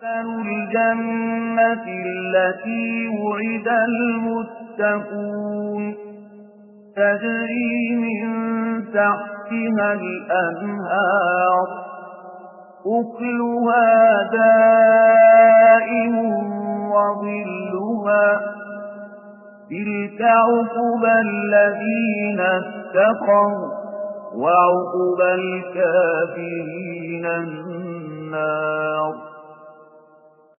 الجنة التي وعد المتقون تجري من تحتها الأنهار أكلها دائم وظلها تلك عقبى الذين اتقوا وعقبى الكافرين النار.